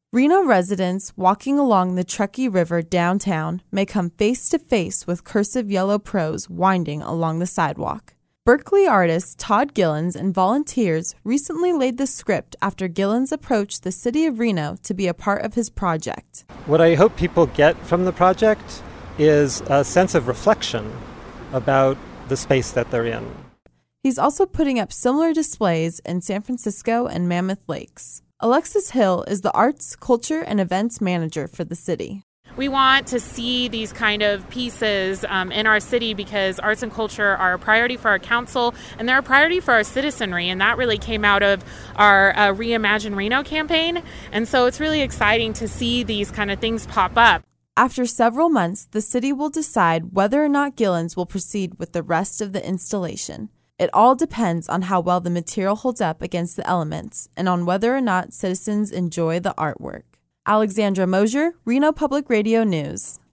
Reno residents walking along the Truckee River downtown may come face to face with cursive yellow prose winding along the sidewalk. Berkeley artist Todd Gillens and volunteers recently laid the script after Gillens approached the city of Reno to be a part of his project. What I hope people get from the project is a sense of reflection about the space that they're in. He's also putting up similar displays in San Francisco and Mammoth Lakes. Alexis Hill is the Arts, Culture, and Events Manager for the city. We want to see these kind of pieces in our city because arts and culture are a priority for our council and they're a priority for our citizenry, and that really came out of our Reimagine Reno campaign. And so it's really exciting to see these kind of things pop up. After several months, the city will decide whether or not Gillens will proceed with the rest of the installation. It all depends on how well the material holds up against the elements and on whether or not citizens enjoy the artwork. Alexandra Mosier, Reno Public Radio News.